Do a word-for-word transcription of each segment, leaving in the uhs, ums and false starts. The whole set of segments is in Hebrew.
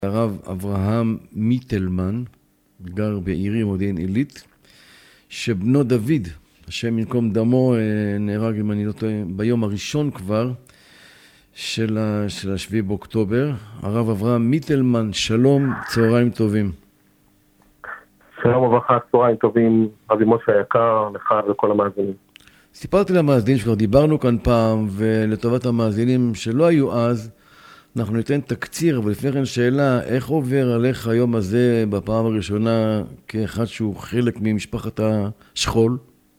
הרב אברהם מיטלמן, גר בעירי מודיעין עילית, שבנו דוד, השם ינקום דמו, נהרג, אם אני לא טועה, ביום הראשון כבר של, ה, של השביעי באוקטובר. הרב אברהם מיטלמן, שלום, צהריים טובים. שלום וברכה, צהריים טובים, רבי משה היקר, לך וכל המאזינים. סיפרתי למאזינים שכבר דיברנו כאן פעם, ולטובת המאזינים שלא היו אז, אנחנו ניתן תקציר, אבל לפני כן שאלה, איך עובר עליך היום הזה בפעם הראשונה כאחד שהוא חלק ממשפחת השכול?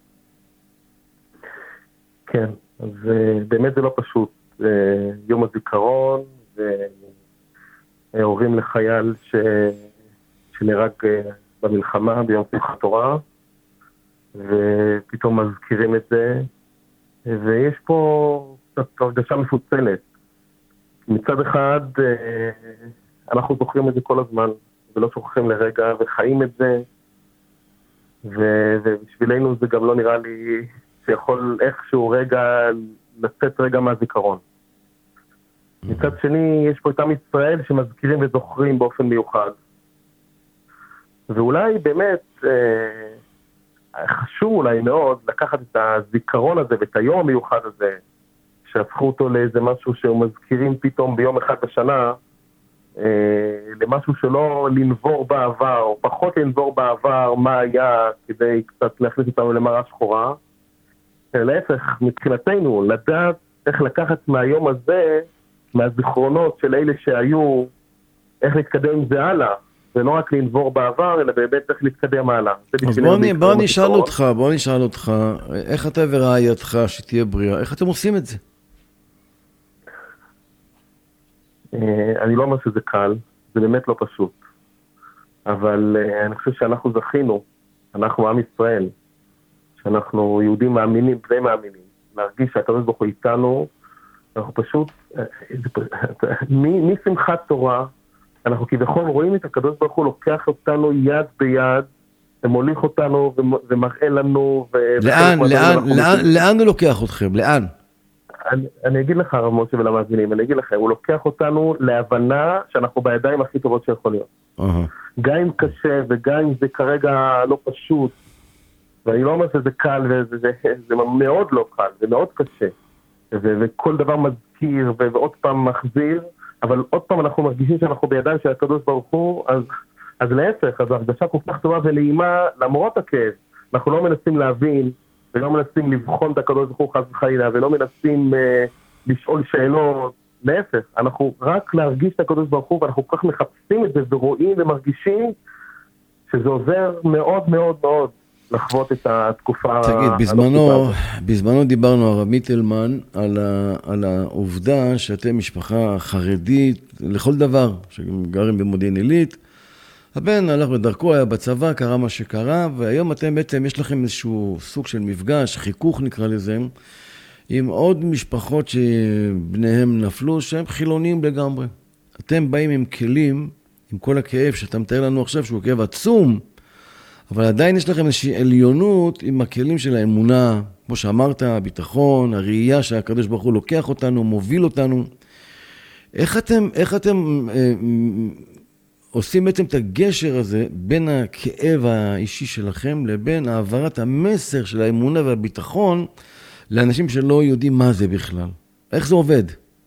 כן, אז באמת זה לא פשוט. יום הזיכרון, והורים לחייל ש... שנהרג במלחמה ביום שמחת תורה, ופתאום מזכירים את זה, ויש פה הרגשה מפוצלת. מצד אחד, אנחנו זוכרים את זה כל הזמן, ולא שוכחים לרגע, וחיים את זה, ו- ובשבילנו זה גם לא נראה לי שיכול איכשהו רגע לצאת רגע מהזיכרון. מצד שני, יש פה את עם ישראל שמזכירים וזוכרים באופן מיוחד. ואולי באמת חשוב אולי מאוד לקחת את הזיכרון הזה ואת היום המיוחד הזה, שהפכו אותו לאיזה משהו שמזכירים פתאום ביום אחד בשנה, אה, למשהו שלא לנבור בעבר, או פחות לנבור בעבר מה היה, כדי קצת להכניס אותנו למראה שחורה. להפך, מבחינתנו, לדעת איך לקחת מהיום הזה, מהזיכרונות של אלה שהיו, איך להתקדם עם זה הלאה, ולא רק לנבור בעבר, אלא באמת איך להתקדם הלאה. אז בוא, אני, בוא נשאל אותך, בוא נשאל אותך, איך אתה ורעייתך שתהיה בריאה, איך אתם עושים את זה? אני לא אומר שזה קל, זה באמת לא פשוט. אבל אני חושב שאנחנו זכינו, אנחנו עם ישראל, שאנחנו יהודים מאמינים, בני מאמינים, להרגיש שהקדוש ברוך הוא איתנו, אנחנו פשוט, משמחת תורה, אנחנו כביכול רואים את הקדוש ברוך הוא לוקח אותנו יד ביד, ומוליך אותנו ומראה לנו. לאן, לאן, לאן, לאן הוא לוקח אתכם? לאן? אני, אני אגיד לך, הרב משה ולמאזינים, אני אגיד לכם, הוא לוקח אותנו להבנה שאנחנו בידיים הכי טובות שיכול להיות. Uh-huh. גם אם קשה וגם אם זה כרגע לא פשוט, ואני לא אומר שזה קל, וזה זה, זה, זה מאוד לא קל, זה מאוד קשה, ו, וכל דבר מזכיר ו, ועוד פעם מחזיר, אבל עוד פעם אנחנו מרגישים שאנחנו בידיים של הקדוש ברוך הוא, אז, אז להפך, אז הרגשה כל כך טובה ונעימה למרות הכאב. אנחנו לא מנסים להבין, ולא מנסים לבחון את הקדוש ברוך הוא חס וחלילה, ולא מנסים אה, לשאול שאלות, להפך, אנחנו רק להרגיש את הקדוש ברוך הוא, ואנחנו כל כך מחפשים את זה, ורואים ומרגישים, שזה עוזר מאוד מאוד מאוד לחוות את התקופה. תגיד, בזמנו, בזמנו דיברנו, הרב מיטלמן, על, ה, על העובדה שאתם משפחה חרדית לכל דבר, שגרים במודיעין עילית, הבן הלך בדרכו, היה בצבא, קרה מה שקרה, והיום אתם בעצם, יש לכם איזשהו סוג של מפגש, חיכוך נקרא לזה, עם עוד משפחות שבניהם נפלו, שהם חילונים לגמרי. אתם באים עם כלים, עם כל הכאב שאתה מתאר לנו עכשיו, שהוא כאב עצום, אבל עדיין יש לכם איזושהי עליונות עם הכלים של האמונה, כמו שאמרת, הביטחון, הראייה שהקדוש ברוך הוא לוקח אותנו, מוביל אותנו. איך אתם, איך אתם אה, עושים בעצם את הגשר הזה בין הכאב האישי שלכם לבין העברת המסר של האמונה והביטחון לאנשים שלא יודעים מה זה בכלל? איך זה עובד?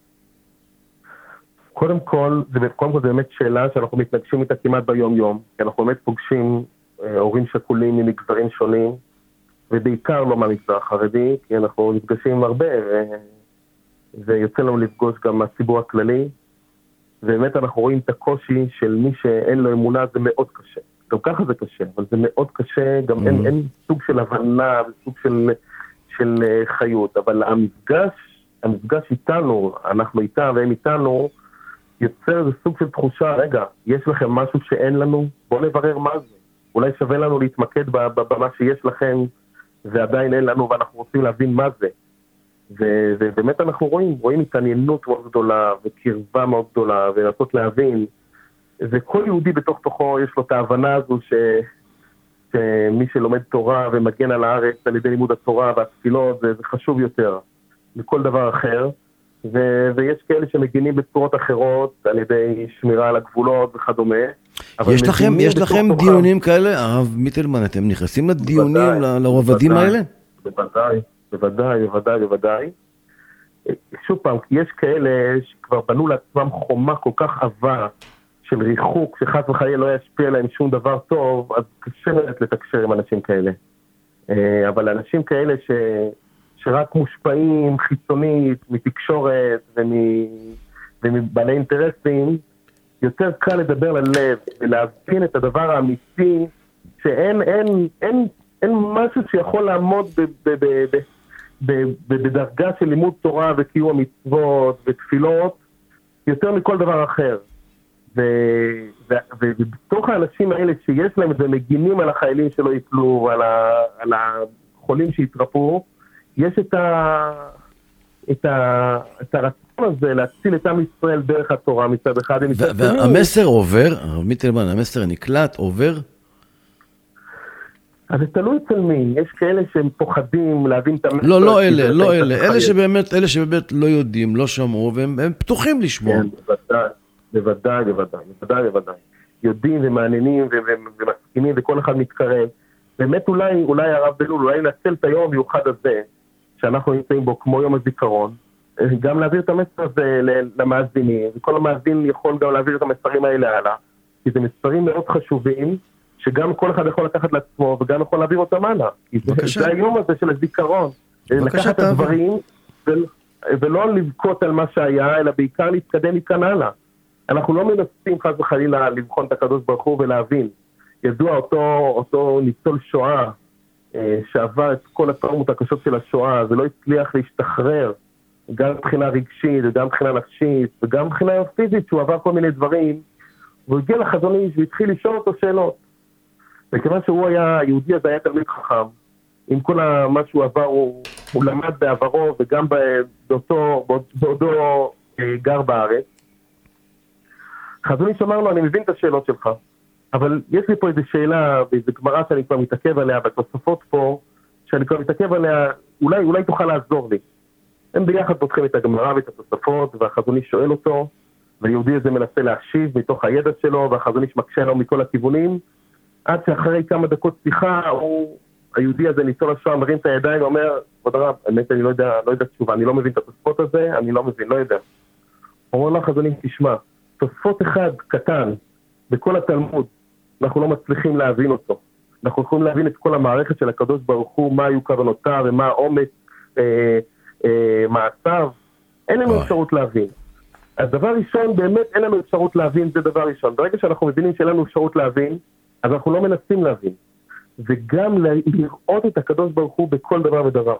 קודם כל, זה, קודם כל זה באמת שאלה שאנחנו מתנגשים איתה כמעט ביום יום, כי אנחנו באמת פוגשים אה, הורים שכולים ממגזרים שונים, ובעיקר לא מהמגזר החרדי, כי אנחנו נפגשים הרבה, ו... ויוצא לנו לפגוש גם מהציבור הכללי, ובאמת אנחנו רואים את הקושי של מי שאין לו אמונה, זה מאוד קשה. גם ככה זה קשה, אבל זה מאוד קשה, גם mm-hmm. אין, אין סוג של הבנה וסוג של, של חיות, אבל המפגש, המפגש איתנו, אנחנו איתם והם איתנו, יוצר איזה סוג של תחושה, רגע, יש לכם משהו שאין לנו, בואו נברר מה זה. אולי שווה לנו להתמקד במה שיש לכם, ועדיין אין לנו, ואנחנו רוצים להבין מה זה. ובאמת אנחנו רואים, רואים התעניינות מאוד גדולה, וקרבה מאוד גדולה, ולנסות להבין, וכל יהודי בתוך תוכו יש לו את ההבנה הזו, ש... שמי שלומד תורה ומגן על הארץ על ידי לימוד התורה והתפילות, זה, זה חשוב יותר מכל דבר אחר, ו- ויש כאלה שמגינים בצורות אחרות על ידי שמירה על הגבולות וכדומה. יש לכם, יש לכם דיונים כאלה? הרב מיטלמן, אתם נכנסים לדיונים, לרובדים האלה? בוודאי, בוודאי, בוודאי, בוודאי. שוב פעם, יש כאלה שכבר בנו לעצמם חומה כל כך עבה של ריחוק, שחס וחלילה לא ישפיע להם שום דבר טוב, אז קשה לתקשר עם אנשים כאלה. אבל אנשים כאלה ש... שרק מושפעים חיצונית מתקשורת ומ... ומבעלי אינטרסים, יותר קל לדבר ללב ולהבין את הדבר האמיתי, שאין אין, אין, אין משהו שיכול לעמוד ב... ב... ב... ב... בדרגה של לימוד תורה וקיום המצוות ותפילות, יותר מכל דבר אחר. ובתוך האנשים האלה שיש להם את זה, מגינים על החיילים שלא ייפלו ועל על החולים שיתרפו, יש את, ה, את, ה, את הרצון הזה להציל את עם ישראל דרך התורה מצד אחד. והמסר עובר, הרב מיטלמן, המסר נקלט, עובר? אז זה תלוי אצל מי, יש כאלה שהם פוחדים להבין את המסר. לא, לא אלה, לא אלה, אלה שבאמת, אלה שבאמת לא יודעים, לא שמעו, והם פתוחים לשמוע. כן, בוודאי, בוודאי, בוודאי, בוודאי, בוודאי. יודעים ומעניינים ומסכימים וכל אחד מתקרב. באמת אולי, אולי הרב בלול, אולי נצל את היום המיוחד הזה, שאנחנו נמצאים בו כמו יום הזיכרון, גם להעביר את המסר הזה למאזינים, וכל המאזין יכול גם להעביר את המסרים האלה הלאה, כי זה מסרים מאוד חשובים, שגם כל אחד יכול לקחת לעצמו, וגם יכול להעביר אותם הלאה. זה היום הזה של הזיכרון. לקחת את הדברים, ולא לבכות על מה שהיה, אלא בעיקר להתקדם מכאן הלאה. אנחנו לא מנסים חס וחלילה לבחון את הקדוש ברוך הוא ולהבין. ידוע אותו, אותו ניצול שואה, שעבר את כל הטראומות הקשות של השואה, ולא הצליח להשתחרר, גם מבחינה רגשית, וגם מבחינה נפשית, וגם מבחינה פיזית, שהוא עבר כל מיני דברים, והוא הגיע לחזון איש, והתחיל לשאול אותו שאלות. וכיוון שהוא היה יהודי, אז היה תלמיד חכם. עם כל מה שהוא עבר, הוא, הוא למד בעברו, וגם באותו, בעודו גר בארץ. חזון איש אמר לו, אני מבין את השאלות שלך, אבל יש לי פה איזו שאלה, ואיזו גמרא שאני כבר מתעכב עליה, בתוספות פה, שאני כבר מתעכב עליה, אולי, אולי תוכל לעזור לי. הם ביחד פותחים את הגמרא ואת התוספות, והחזון איש שואל אותו, והיהודי הזה מנסה להשיב מתוך הידע שלו, והחזון איש מקשה לו מכל הכיוונים, עד שאחרי כמה דקות שיחה, הוא, היהודי הזה ניצול השואה, מרים את הידיים ואומר, כבוד הרב, האמת אני לא יודע, לא יודע תשובה, אני לא מבין את התוספות הזה, אני לא מבין, לא יודע. הוא אומר לך, חזון איש, תשמע, תוספות אחד קטן, בכל התלמוד, אנחנו לא מצליחים להבין אותו. אנחנו יכולים להבין את כל המערכת של הקדוש ברוך הוא, מה היו כוונותיו ומה העומק, אה, אה, מעשיו. אין לנו אפשרות להבין. אז דבר ראשון, באמת אין לנו אפשרות להבין, זה דבר ראשון. ברגע שאנחנו מבינים שאין לנו אפשרות להבין, אז אנחנו לא מנסים להבין. וגם לראות את הקדוש ברוך הוא בכל דבר ודבר.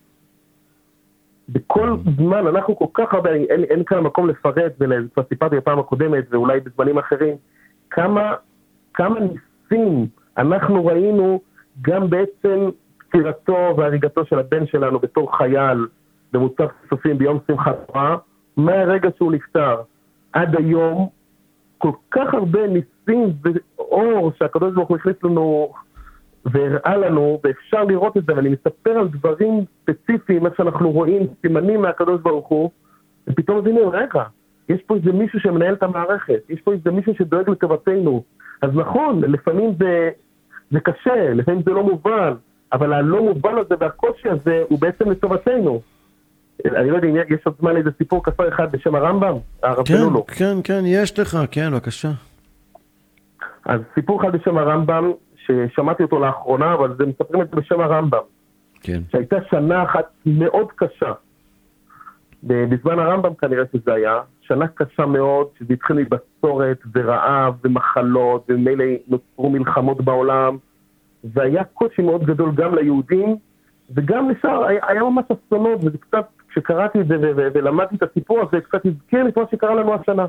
בכל זמן, אנחנו כל כך הרבה, אין, אין כאן מקום לפרט, וכבר סיפרתי בפעם הקודמת, ואולי בזמנים אחרים, כמה, כמה ניסים אנחנו ראינו גם בעצם פטירתו והריגתו של הבן שלנו בתור חייל, במוצב סופים ביום שמחת תורה, מהרגע שהוא נפטר עד היום, כל כך הרבה ניסים ואור שהקדוש ברוך הוא הכניס לנו והראה לנו, ואפשר לראות את זה, ואני מספר על דברים ספציפיים, איך שאנחנו רואים סימנים מהקדוש ברוך הוא, ופתאום מבינים, רגע, יש פה איזה מישהו שמנהל את המערכת, יש פה איזה מישהו שדואג לטובתנו. אז נכון, לפעמים זה, זה קשה, לפעמים זה לא מובן, אבל הלא מובן הזה והקושי הזה הוא בעצם לטובתנו. אני לא יודע אם יש עוד זמן איזה סיפור קצר אחד בשם הרמב"ם, הרב בלולו. כן, כן, כן, יש לך, כן, בבקשה. אז סיפור אחד בשם הרמב"ם, ששמעתי אותו לאחרונה, אבל זה מספרים את זה בשם הרמב"ם. כן. שהייתה שנה אחת מאוד קשה. בזמן הרמב"ם כנראה שזה היה, שנה קשה מאוד, שזה התחיל מבצורת ורעב ומחלות, ומילא נוצרו מלחמות בעולם, והיה קושי מאוד גדול גם ליהודים, וגם לשאר, היה, היה ממש אסונות, וזה קצת, כשקראתי את זה ו- ו- ולמדתי את הסיפור הזה, קצת הזכיר את מה שקרה לנו השנה.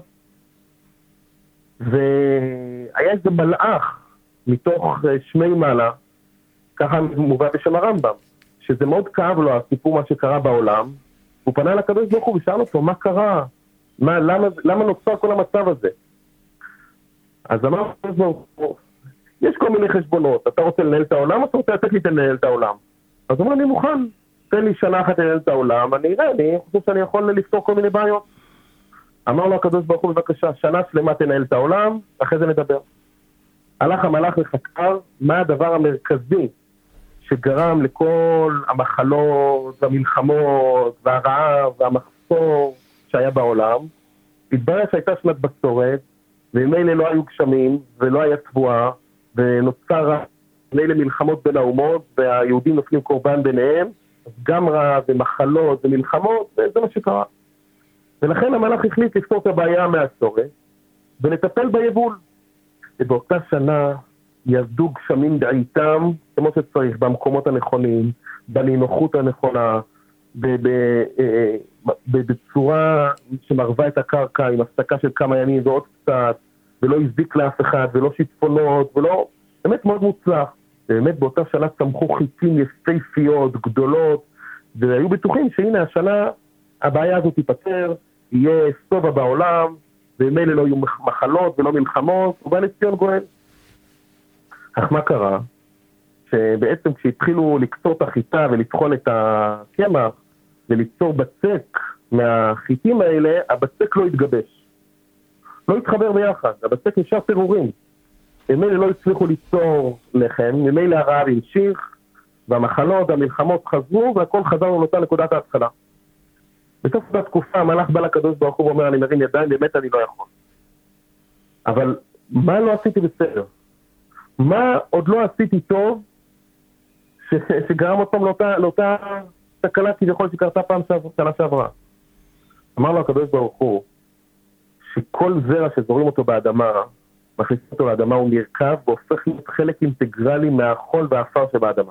והיה איזה מלאך מתוך שמי מעלה, ככה מובא בשם הרמב"ם, שזה מאוד כאב לו הסיפור מה שקרה בעולם, הוא פנה לקדוש ברוך הוא ושאל אותו, מה קרה? מה, למה, למה נוצר כל המצב הזה? אז אמר לקדוש ברוך הוא, יש כל מיני חשבונות, אתה רוצה לנהל את העולם, או אתה רוצה לתת לי לנהל את העולם? אז הוא אומר, אני מוכן, תן לי שנה אחת לנהל את העולם, אני אראה, אני חושב שאני יכול לפתור כל מיני בעיות. אמר לו הקדוש ברוך הוא, בבקשה, שנה שלמה תנהל את העולם, אחרי זה נדבר. הלך המלאך וחקר מה הדבר המרכזי שגרם לכל המחלות והמלחמות והרעב והמחסור שהיה בעולם. התברר שהייתה שנת בצורת, וממילא לא היו גשמים ולא היה תבואה, ונוצר מילא מלחמות בין האומות, והיהודים נופלים קורבן ביניהם, אז גם רעב ומחלות ומלחמות, וזה מה שקרה. ולכן המלאך החליט לפתור את הבעיה מהצורת, ולטפל ביבול. ובאותה שנה ירדו גשמים בעיתם, כמו שצריך, במקומות הנכונים, בנינוחות הנכונה, בצורה שמרווה את הקרקע, עם הפסקה של כמה ימים ועוד קצת, ולא הזדיק לאף אחד, ולא שיטפונות, ולא... באמת מאוד מוצלח. באמת באותה שנה צמחו חיצים יפהפיות, גדולות, והיו בטוחים שהנה השנה הבעיה הזאת תיפטר, יהיה סובה בעולם, ומילא לא יהיו מחלות ולא מלחמות, ובא לציון גואל. אך מה קרה? שבעצם כשהתחילו לקצור את החיטה ולטחון את הקמח, וליצור בצק מהחיטים האלה, הבצק לא התגבש. לא התחבר ביחד, הבצק נשאר פירורים. ממילא לא הצליחו ליצור לחם, ממילא הרעב המשיך, והמחלות והמלחמות חזרו, והכל חזרנו לאותה נקודת ההתחלה. בסוף התקופה המלאך בא לקדוש ברוך הוא ואומר, אני מרים ידיים, באמת אני לא יכול. אבל מה לא עשיתי בסדר? מה עוד לא עשיתי טוב, ש... שגרם אותם לאותה, לאותה תקלה כביכול שקרתה פעם שנה שעברה? אמר לו הקדוש ברוך הוא, שכל זרע שזורים אותו באדמה, מכניס אותו לאדמה, הוא נרכב והופך להיות חלק אינטגרלי מהחול והאפר שבאדמה.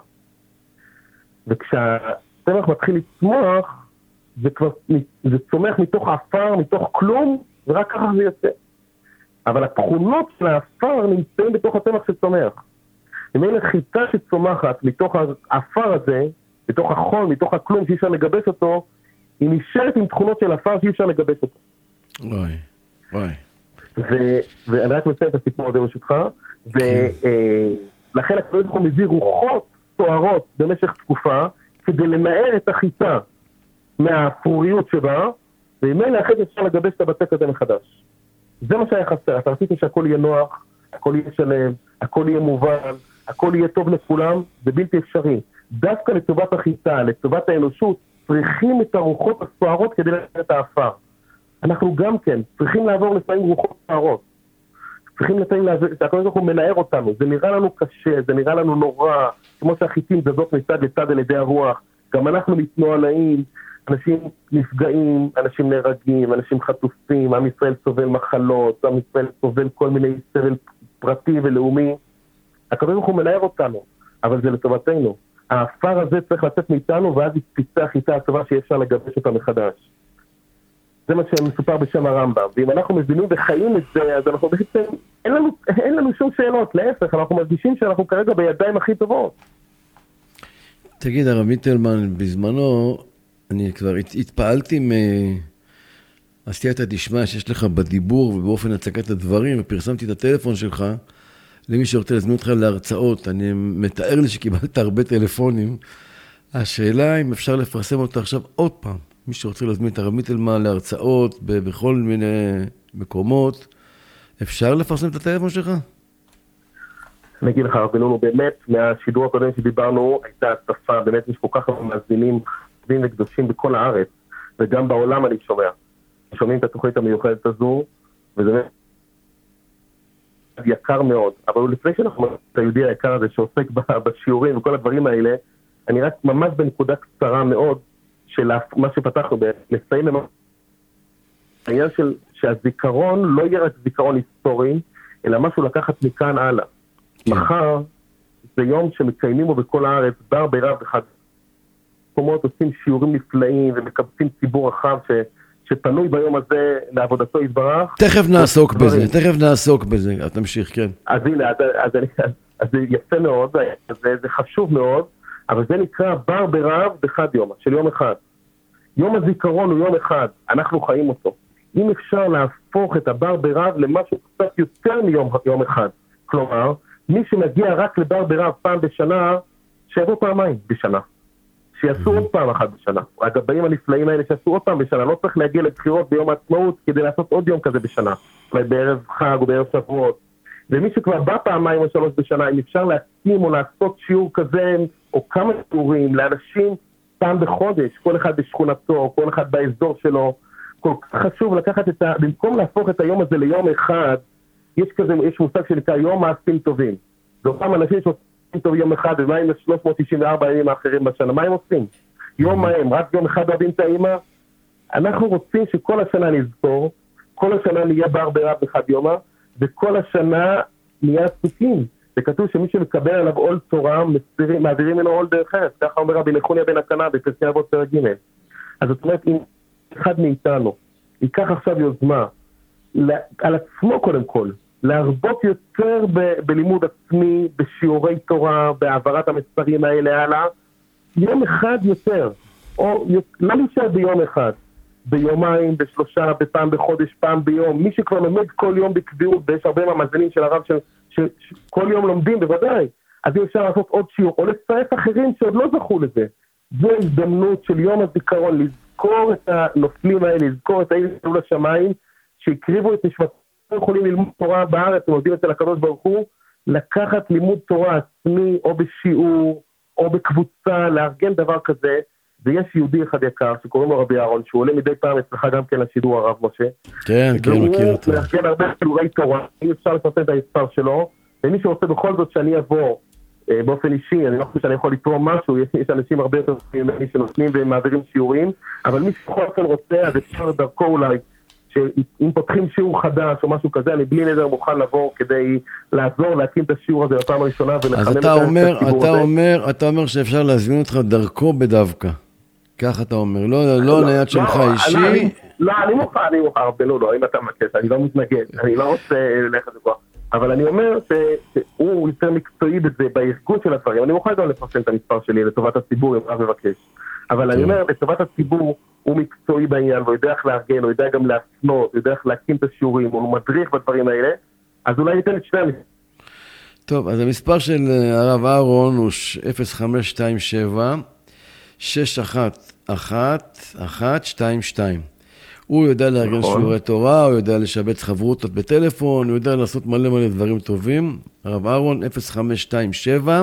וכשהצמח מתחיל לצמוח, זה כבר, זה צומח מתוך האפר, מתוך כלום, ורק ככה זה יוצא. אבל התכונות של האפר נמצאים בתוך הצמח שצומח. אם אין חיטה שצומחת מתוך האפר הזה, מתוך החול, מתוך הכלום שאי אפשר לגבש אותו, היא נשארת עם תכונות של אפר שאי אפשר לגבש אותו. וואי, וואי. ואני רק מסיים את הסיפור הזה ברשותך, ולכן הקדוש ברוך הוא מביא רוחות סוערות במשך תקופה, כדי למהר את החיטה מהאפרוריות שבה, וממילא אחרי זה אפשר לגבש את הבצק הזה מחדש. זה מה שהיה חסר, אתה רציתי שהכל יהיה נוח, הכל יהיה שלם, הכל יהיה מובן, הכל יהיה טוב לכולם, זה בלתי אפשרי. דווקא לטובת החיטה, לטובת האנושות, צריכים את הרוחות הסוערות כדי להעביר את האפר. אנחנו גם כן צריכים לעבור לפעמים רוחות סוערות. צריכים לפעמים להעביר, הקדוש ברוך הוא מנער אותנו, זה נראה לנו קשה, זה נראה לנו נורא, כמו שהחיטים זזות מצד לצד על ידי הרוח, גם אנחנו מתנועעים, אנשים נפגעים, אנשים נהרגים, אנשים חטופים, עם ישראל סובל מחלות, עם ישראל סובל כל מיני סבל פרטי ולאומי. הקדוש ברוך הוא מנער אותנו, אבל זה לטובתנו. האפר הזה צריך לצאת מאיתנו, ואז תצא החיטה הטובה שאי אפשר לגבש אותה מחדש. זה מה שמסופר בשם הרמב"ם. ואם אנחנו מבינים וחיים את זה, אז אנחנו בעצם, אין לנו, אין לנו שום שאלות, להפך, אנחנו מרגישים שאנחנו כרגע בידיים הכי טובות. תגיד, הרב מיטלמן, בזמנו, אני כבר התפעלתי מ... הסייעתא דשמיא שיש לך בדיבור ובאופן הצגת הדברים, ופרסמתי את הטלפון שלך למי שרוצה להזמין אותך להרצאות. אני מתאר לי שקיבלת הרבה טלפונים. השאלה אם אפשר לפרסם אותה עכשיו עוד פעם. מי שרוצה להזמין את הרב מיטלמן להרצאות בכל מיני מקומות, אפשר לפרסם את הטלפון שלך? אני אגיד לך, רבנו, באמת, מהשידור הקודם שדיברנו, הייתה הצפה, באמת יש כל כך הרבה מאזינים חשובים וקדושים בכל הארץ, וגם בעולם אני שומע. שומעים את התוכנית המיוחדת הזו, וזה באמת יקר מאוד. אבל לפני שאנחנו את היהודי היקר הזה שעוסק בשיעורים וכל הדברים האלה, אני רק ממש בנקודה קצרה מאוד, של מה שפתחנו, לסיים עם העניין של שהזיכרון לא יהיה רק זיכרון היסטורי, אלא משהו לקחת מכאן הלאה. מחר זה יום שמקיימים בו בכל הארץ, בר ברב אחד. מקומות עושים שיעורים נפלאים ומקבצים ציבור רחב ש, שפנוי ביום הזה לעבודתו יתברך. תכף נעסוק בזה, תכף נעסוק בזה, את תמשיך, כן. אז הנה, אז, אז, אז, אז זה יפה מאוד, זה, זה חשוב מאוד, אבל זה נקרא בר ברב בחד יום, של יום אחד. יום הזיכרון הוא יום אחד, אנחנו חיים אותו. אם אפשר להפוך את הבר ברב למשהו קצת יותר מיום יום אחד, כלומר, מי שמגיע רק לבר ברב פעם בשנה, שיבוא פעמיים בשנה. שיעשו עוד פעם אחת בשנה. הגבאים הנפלאים האלה שיעשו עוד פעם בשנה, לא צריך להגיע לבחירות ביום העצמאות כדי לעשות עוד יום כזה בשנה, אולי בערב חג או בערב שבועות. ומי שכבר בא פעמיים או שלוש בשנה, אם אפשר להקים או לעשות שיעור כזה, או כמה שיעורים לאנשים פעם בחודש, כל אחד בשכונתו, כל אחד באזור שלו, כל כך חשוב לקחת את ה... במקום להפוך את היום הזה ליום אחד, יש כזה, יש מושג שנקרא יום מעשים טובים. זה אותם אנשים שעושים טוב יום אחד, ומה עם שלוש מאות תשעים וארבע ימים האחרים בשנה? מה הם עושים? יום מהם, רק יום אחד אוהבים את האמא? אנחנו רוצים שכל השנה נזכור, כל השנה נהיה בר ברב אחד יומה, וכל השנה נהיה עסוקים. זה כתוב שמי שמקבל עליו עול תורה, מסירים, מעבירים ממנו עול דרך ארץ. ככה אומר רבי נחוניה בן הקנה בפרקי אבות פרק ג'. אז זאת אומרת, אם אחד מאיתנו ייקח עכשיו יוזמה, על עצמו קודם כל, להרבות יותר ב- בלימוד עצמי, בשיעורי תורה, בהעברת המספרים האלה הלאה, יום אחד יותר, או לא נשאר ביום אחד, ביומיים, בשלושה, בפעם בחודש, פעם ביום, מי שכבר לומד כל יום בקביעות, ויש הרבה מהמאזינים של הרב שכל יום לומדים בוודאי, אז אפשר לעשות עוד שיעור, או לצרף אחרים שעוד לא זכו לזה. זו הזדמנות של יום הזיכרון, לזכור את הנופלים האלה, לזכור את האלה שעלו לשמיים, שהקריבו את נשמתם, יכולים ללמוד תורה בארץ, הם עובדים אצל הקדוש ברוך הוא, לקחת לימוד תורה עצמי, או בשיעור, או בקבוצה, לארגן דבר כזה, ויש יהודי אחד יקר, שקוראים לו רבי אהרון, שהוא עולה מדי פעם אצלך גם כן לשידור הרב משה. כן, כן, מכיר אותו. והוא מארגן הרבה שיעורי תורה, אם אפשר לפרסם את המספר שלו, ומי שרוצה בכל זאת שאני אבוא, באופן אישי, אני לא חושב שאני יכול לתרום משהו, יש אנשים הרבה יותר ממני שנותנים ומעבירים שיעורים, אבל מי שבכל זאת רוצה, אז אפשר דרכו אולי, שאם פותחים שיעור חדש או משהו כזה, אני בלי נדר מוכן לבוא כדי לעזור, להקים את השיעור הזה בפעם הראשונה ולחנם את הציבור הזה. אתה אומר, אתה אומר שאפשר להזמין אותך דרכו בדווקא. כך אתה אומר, לא נייד שלך אישי. לא, אני מוכן, אני מוכן, לא, לא, אם אתה מבקש, אני לא מתנגד, אני לא רוצה ללכת לזה. אבל אני אומר שהוא יותר מקצועי בזה, בארגון של הדברים. אני מוכן גם לפרסם את המספר שלי לטובת הציבור, אם רק מבקש. אבל אני אומר, לטובת הציבור, הוא מקצועי בעניין, הוא יודע איך לארגן, הוא יודע גם להפנות, הוא יודע איך להקים את השיעורים, הוא מדריך בדברים האלה, אז אולי ניתן את שני המספר. טוב, אז המספר של הרב אהרון הוא אפס חמש שתיים שבע שש אחת אחת אחת שתיים שתיים. הוא יודע לארגן שיעורי תורה, הוא יודע לשבץ חברותות בטלפון, הוא יודע לעשות מלא מלא דברים טובים. הרב אהרון אפס חמש שתיים שבע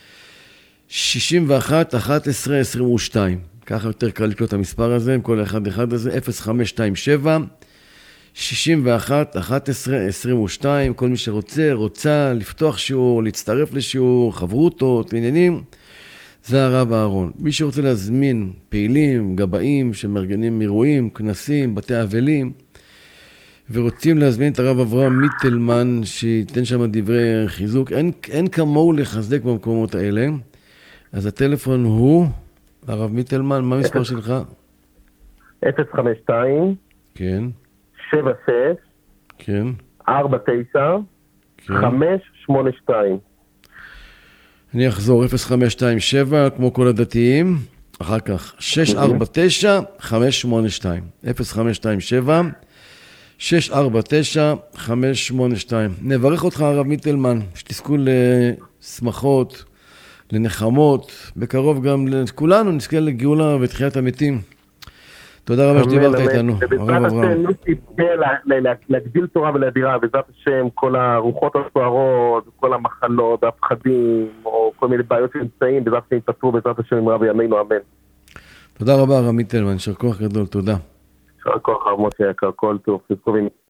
שש אחת אחת עשרה עשרים ושתיים. ככה יותר קל לקלוט את המספר הזה, עם כל אחד אחד הזה, אפס חמש שתיים שבע שש אחת אחת עשרה עשרים ושתיים. כל מי שרוצה, רוצה לפתוח שיעור, להצטרף לשיעור, חברותות, עניינים, זה הרב אהרון. מי שרוצה להזמין פעילים, גבאים שמארגנים אירועים, כנסים, בתי אבלים, ורוצים להזמין את הרב אברהם מיטלמן, שייתן שם דברי חיזוק, אין, אין כמוהו לחזק במקומות האלה. אז הטלפון הוא, הרב מיטלמן, מה המספר שלך? אפס חמש שתיים כן. שבע שש כן. ארבע תשע כן. חמש שמונה שתיים. אני אחזור, אפס חמש שתיים שבע, כמו כל הדתיים, אחר כך שש ארבע תשע חמש שמונה שתיים. אפס חמש שתיים שבע שש ארבע תשע חמש שמונה שתיים. נברך אותך הרב מיטלמן, שתזכו לשמחות, לנחמות, בקרוב גם לכולנו נזכה לגאולה ותחיית המתים. תודה רבה שדיברת איתנו, הרב אברהם. להגדיל תורה ולהדירה, בעזרת השם, כל הרוחות הסוערות, כל המחלות, הפחדים, או כל מיני בעיות שנמצאים, בעזרת השם יפתרו, בעזרת השם עם רבי ימינו, אמן. תודה רבה הרב מיטלמן, יישר כוח גדול, תודה. יישר כוח הרב משה יקר, כל טוב, תזכורים.